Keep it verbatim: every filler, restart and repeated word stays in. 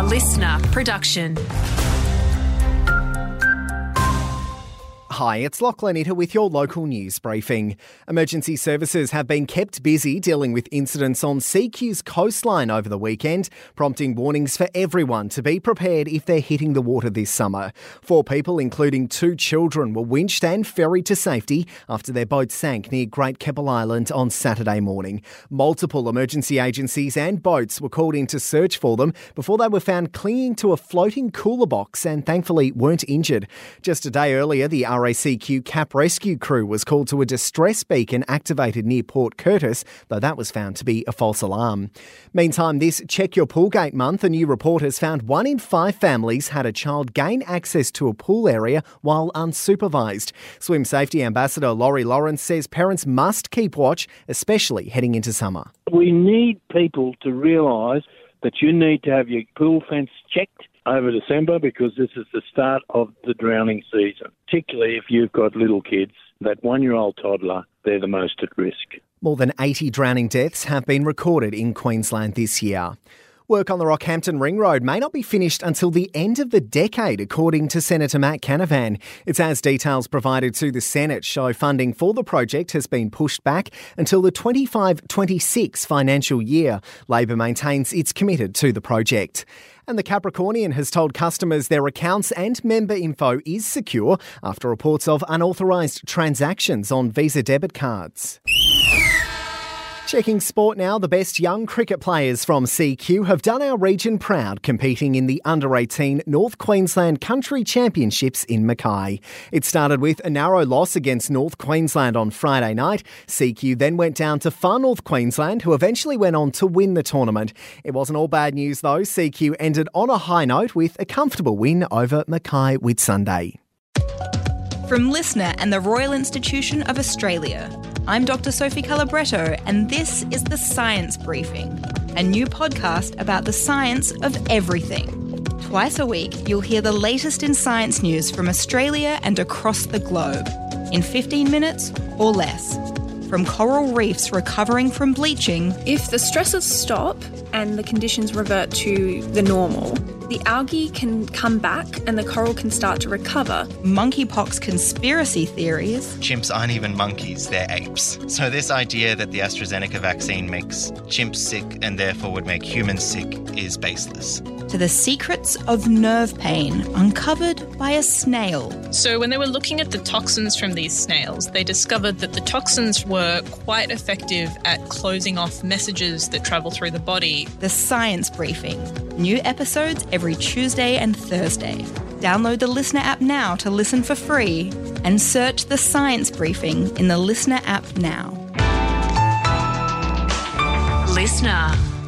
listener production. Hi, it's Lachlan Itter with your local news briefing. Emergency services have been kept busy dealing with incidents on C Q's coastline over the weekend, prompting warnings for everyone to be prepared if they're hitting the water this summer. Four people, including two children, were winched and ferried to safety after their boat sank near Great Keppel Island on Saturday morning. Multiple emergency agencies and boats were called in to search for them before they were found clinging to a floating cooler box and thankfully weren't injured. Just a day earlier, the R A C Q Cap Rescue crew was called to a distress beacon activated near Port Curtis, though that was found to be a false alarm. Meantime, this Check Your Pool Gate month, a new report has found one in five families had a child gain access to a pool area while unsupervised. Swim Safety Ambassador Laurie Lawrence says parents must keep watch, especially heading into summer. We need people to realise that you need to have your pool fence checked over December because this is the start of the drowning season, particularly if you've got little kids. That one-year-old toddler, they're the most at risk. More than eighty drowning deaths have been recorded in Queensland this year. Work on the Rockhampton Ring Road may not be finished until the end of the decade, according to Senator Matt Canavan. It's as details provided to the Senate show funding for the project has been pushed back until the twenty-five twenty-six financial year. Labor maintains it's committed to the project. And the Capricornian has told customers their accounts and member info is secure after reports of unauthorised transactions on Visa debit cards. Checking sport now, the best young cricket players from C Q have done our region proud competing in the under eighteen North Queensland Country Championships in Mackay. It started with a narrow loss against North Queensland on Friday night. C Q then went down to Far North Queensland, who eventually went on to win the tournament. It wasn't all bad news though. C Q ended on a high note with a comfortable win over Mackay Whitsunday. From Listener and the Royal Institution of Australia, I'm Doctor Sophie Calabretto, and this is The Science Briefing, a new podcast about the science of everything. Twice a week, you'll hear the latest in science news from Australia and across the globe, in fifteen minutes or less. From coral reefs recovering from bleaching. If the stresses stop and the conditions revert to the normal, the algae can come back and the coral can start to recover. Monkeypox conspiracy theories. Chimps aren't even monkeys, they're apes. So this idea that the AstraZeneca vaccine makes chimps sick and therefore would make humans sick is baseless. To the secrets of nerve pain uncovered by a snail. So when they were looking at the toxins from these snails, they discovered that the toxins were quite effective at closing off messages that travel through the body. The Science Briefing. New episodes every Tuesday and Thursday. Download the Listener app now to listen for free and search The Science Briefing in the Listener app now. Listener.